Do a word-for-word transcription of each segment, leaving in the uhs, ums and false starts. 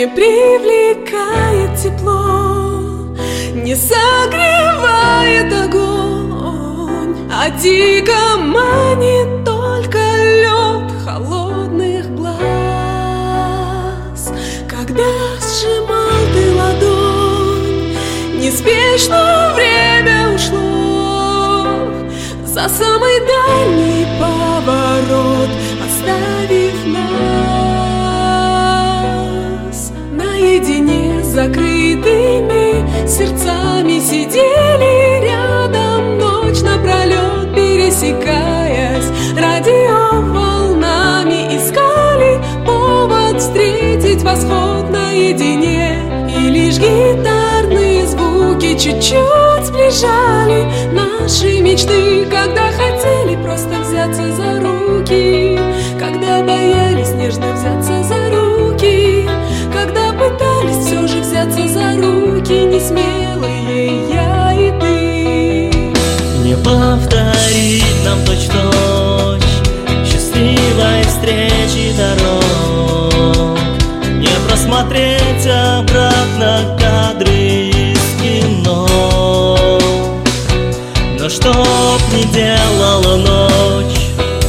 не привлекает тепло, не согревает огонь, а дико манит только лед холодных глаз. Когда сжимал ты ладонь, неспешно время ушло за самый дальний поворот, оставив нас наедине с закрытыми сердцами. Сидели рядом ночь напролет, пересекаясь радиоволнами, искали повод встретить восход наедине. И лишь гитарные звуки чуть-чуть сближали наши мечты, когда хотели просто взяться за руки, когда боялись нежно взяться за руки, когда пытались все же взяться за руки, несмелые я и ты. Не повторить нам точь-в-точь счастливой встречи дорог, не просмотреть обратно кадры из кино. Но чтоб не делала ночь,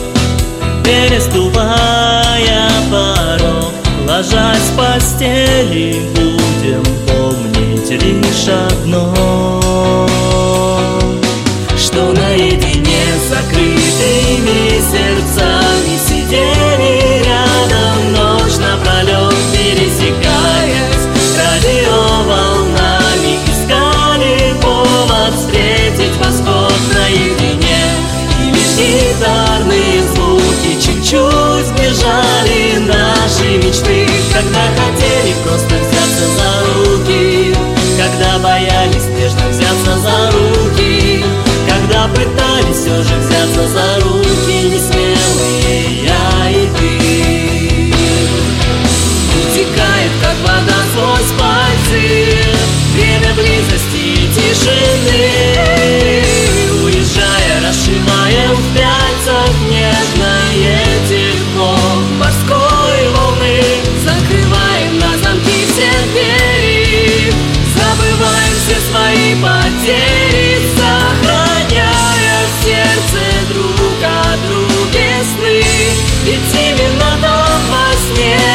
переступая порог, ложась в постели, будем помнить лишь одно, что наедине с закрытыми сердцами сидели рядом ночь напролет, пересекаясь радиоволнами, искали повод встретить восход наедине. И лишь гитарные звуки чуть-чуть сближали наши мечты, когда хотели просто взяться за руки, когда боялись нежно взяться за руки, когда пытались все же взяться за руки, несмелые я и ты. Утекает, как вода сквозь пальцы, время близости и тишины. Уезжая, расшиваем в пяльцах нежное тепло морской волны, закрываем на замки все двери, забываем все свои потери, сохраняя в сердце друг о друге сны. Ведь именно там во сне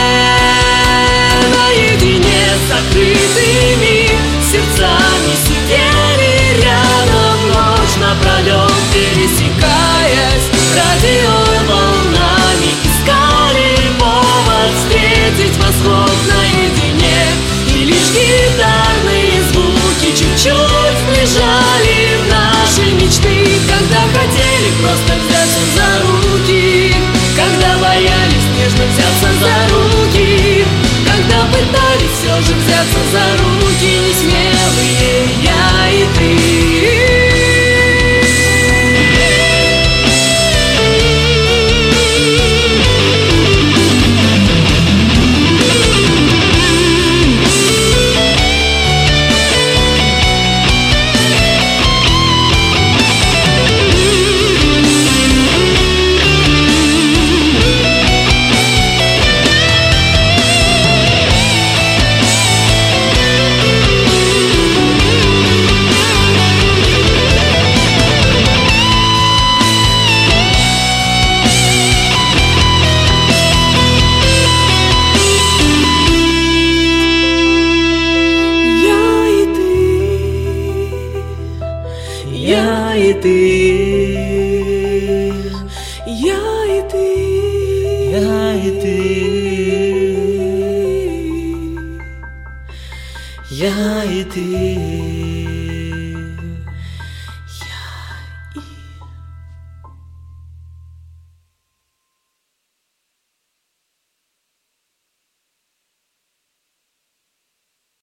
наедине с закрытыми сердцами сидели рядом ночь напролет, пересекаясь радиоволнами, искали повод встретить восход наедине. И лишь гитарные звуки чуть-чуть сближали наши мечты, когда хотели просто взяться за руки, когда боялись нежно взяться за руки, когда пытались все же взяться за руки, несмелые я и ты. Я и ты, я и ты, я и ты, я и ты.